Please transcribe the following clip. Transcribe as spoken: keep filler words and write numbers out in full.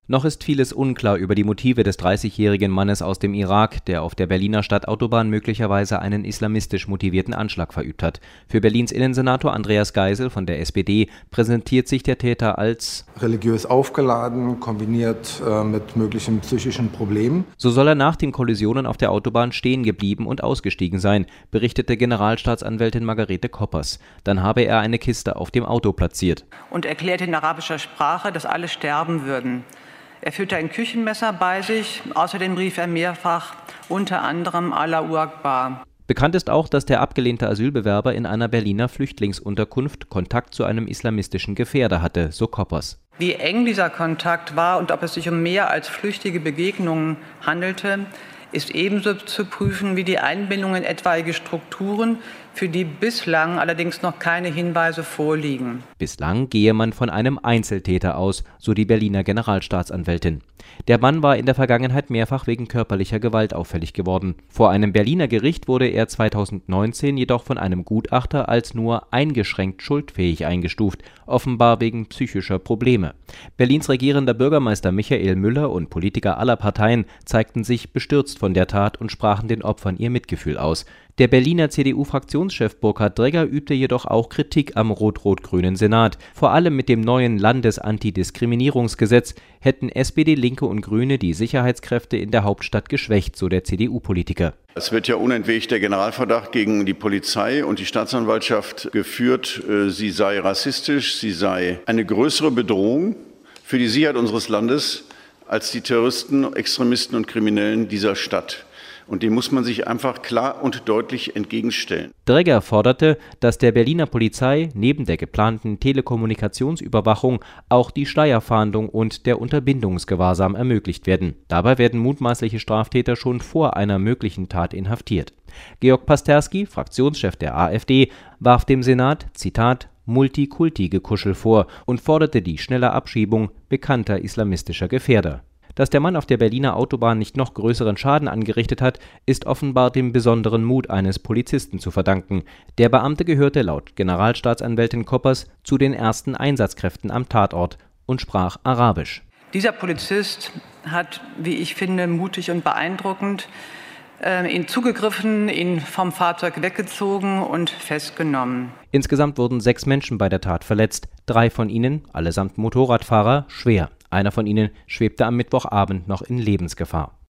Noch ist vieles unklar über die Motive des dreißigjährigen Mannes aus dem Irak, der auf der Berliner Stadtautobahn möglicherweise einen islamistisch motivierten Anschlag verübt hat. Für Berlins Innensenator Andreas Geisel von der S P D präsentiert sich der Täter als religiös aufgeladen, kombiniert äh, mit möglichen psychischen Problemen. So soll er nach den Kollisionen auf der Autobahn stehen geblieben und ausgestiegen sein, berichtete Generalstaatsanwältin Margarete Koppers. Dann habe er eine Kiste auf dem Auto platziert. Und erklärte in arabischer Sprache, dass alle sterben würden. Er führte ein Küchenmesser bei sich, außerdem rief er mehrfach unter anderem Allahu Akbar. Bekannt ist auch, dass der abgelehnte Asylbewerber in einer Berliner Flüchtlingsunterkunft Kontakt zu einem islamistischen Gefährder hatte, so Koppers. Wie eng dieser Kontakt war und ob es sich um mehr als flüchtige Begegnungen handelte, ist ebenso zu prüfen wie die Einbindung in etwaige Strukturen, für die bislang allerdings noch keine Hinweise vorliegen. Bislang gehe man von einem Einzeltäter aus, so die Berliner Generalstaatsanwältin. Der Mann war in der Vergangenheit mehrfach wegen körperlicher Gewalt auffällig geworden. Vor einem Berliner Gericht wurde er zweitausendneunzehn jedoch von einem Gutachter als nur eingeschränkt schuldfähig eingestuft, offenbar wegen psychischer Probleme. Berlins regierender Bürgermeister Michael Müller und Politiker aller Parteien zeigten sich bestürzt von der Tat und sprachen den Opfern ihr Mitgefühl aus. Der Berliner C D U-Fraktionschef Burkhard Dregger übte jedoch auch Kritik am rot-rot-grünen Senat. Vor allem mit dem neuen Landesantidiskriminierungsgesetz hätten S P D, Linke und Grüne die Sicherheitskräfte in der Hauptstadt geschwächt, so der C D U-Politiker. Es wird ja unentwegt der Generalverdacht gegen die Polizei und die Staatsanwaltschaft geführt, sie sei rassistisch, sie sei eine größere Bedrohung für die Sicherheit unseres Landes als die Terroristen, Extremisten und Kriminellen dieser Stadt. Und dem muss man sich einfach klar und deutlich entgegenstellen. Dregger forderte, dass der Berliner Polizei neben der geplanten Telekommunikationsüberwachung auch die Schleierfahndung und der Unterbindungsgewahrsam ermöglicht werden. Dabei werden mutmaßliche Straftäter schon vor einer möglichen Tat inhaftiert. Georg Pasterski, Fraktionschef der AfD, warf dem Senat, Zitat, Multikulti-Gekuschel vor und forderte die schnelle Abschiebung bekannter islamistischer Gefährder. Dass der Mann auf der Berliner Autobahn nicht noch größeren Schaden angerichtet hat, ist offenbar dem besonderen Mut eines Polizisten zu verdanken. Der Beamte gehörte laut Generalstaatsanwältin Koppers zu den ersten Einsatzkräften am Tatort und sprach Arabisch. Dieser Polizist hat, wie ich finde, mutig und beeindruckend äh, ihn zugegriffen, ihn vom Fahrzeug weggezogen und festgenommen. Insgesamt wurden sechs Menschen bei der Tat verletzt, drei von ihnen, allesamt Motorradfahrer, schwer. Einer von ihnen schwebte am Mittwochabend noch in Lebensgefahr.